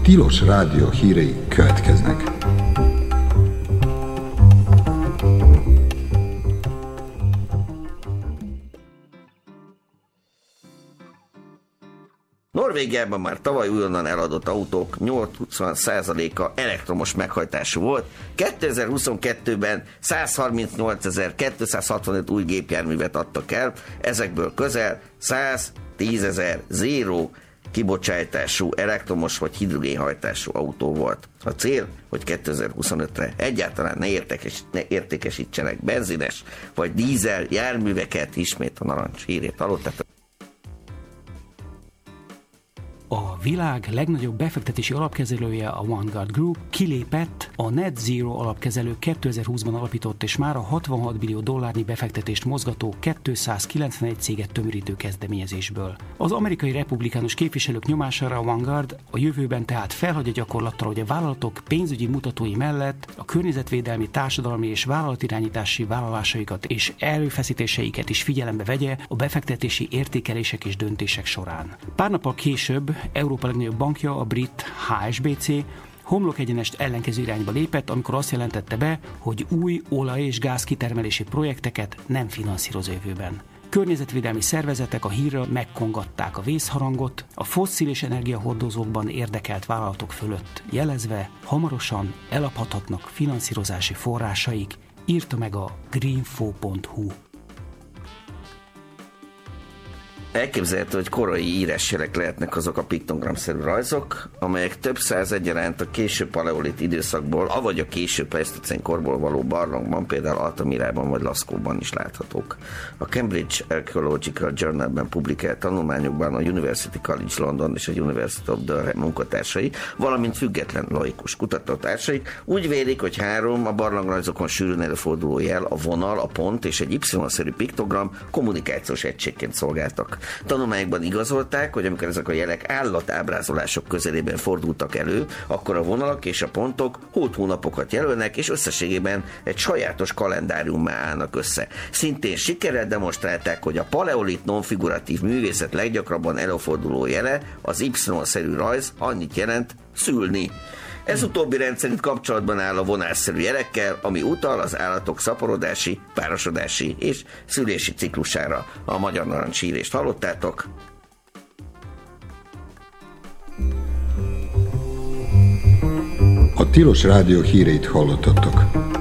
Tilos Rádió hírei következnek. Norvégiában már tavaly újonnan eladott autók 80%-a elektromos meghajtású volt. 2022-ben 138.265 új gépjárművet adtak el, ezekből közel 110.000 zéró kibocsátású elektromos vagy hidrogénhajtású autó volt. A cél, hogy 2025-re egyáltalán ne értékesítsenek benzines vagy dízel járműveket, ismét a narancs hírét hallottátok. A világ legnagyobb befektetési alapkezelője, a Vanguard Group kilépett a Net Zero alapkezelő 2020-ban alapított és már a $66 billió befektetést mozgató 291 céget tömörítő kezdeményezésből. Az amerikai republikánus képviselők nyomására a Vanguard a jövőben tehát felhagy a gyakorlattal, hogy a vállalatok pénzügyi mutatói mellett a környezetvédelmi, társadalmi és vállalatirányítási vállalásaikat és erőfeszítéseiket is figyelembe vegye a befektetési értékelések és döntések során. Pár nappal később Európa legnagyobb bankja, a brit HSBC homlokegyenest ellenkező irányba lépett, amikor azt jelentette be, hogy új olaj- és gázkitermelési projekteket nem finanszíroz a jövőben. Környezetvédelmi szervezetek a hírről megkongatták a vészharangot a fosszilis energiahordozókban érdekelt vállalatok fölött, jelezve, hamarosan elaphathatnak finanszírozási forrásaik, írta meg a greenfo.hu. Elképzelhető, hogy korai írásjelek lehetnek azok a piktogramszerű rajzok, amelyek több száz egyaránt a késő paleolit időszakból, avagy a késő pleisztocén korból való barlangban, például Altamirában vagy Laszkóban is láthatók. A Cambridge Archaeological Journalben publikált tanulmányokban a University College London és a University of Durham munkatársai, valamint független laikus kutatótársai úgy vélik, hogy három a barlangrajzokon sűrűn előforduló jel, a vonal, a pont és egy Y-szerű piktogram kommunikációs egységként szolgáltak. Tanulmányokban igazolták, hogy amikor ezek a jelek állatábrázolások közelében fordultak elő, akkor a vonalak és a pontok hónapot jelölnek, és összességében egy sajátos kalendáriummá állnak össze. Szintén sikerrel demonstrálták, hogy a paleolit nonfiguratív művészet leggyakrabban előforduló jele, az Y-szerű rajz annyit jelent szülni. Ez utóbbi rendszerint kapcsolatban áll a vonásszerű jelekkel, ami utal az állatok szaporodási, párosodási és szülési ciklusára. A Magyar Narancs hírést hallottátok. A Tilos Rádió híreit hallottatok.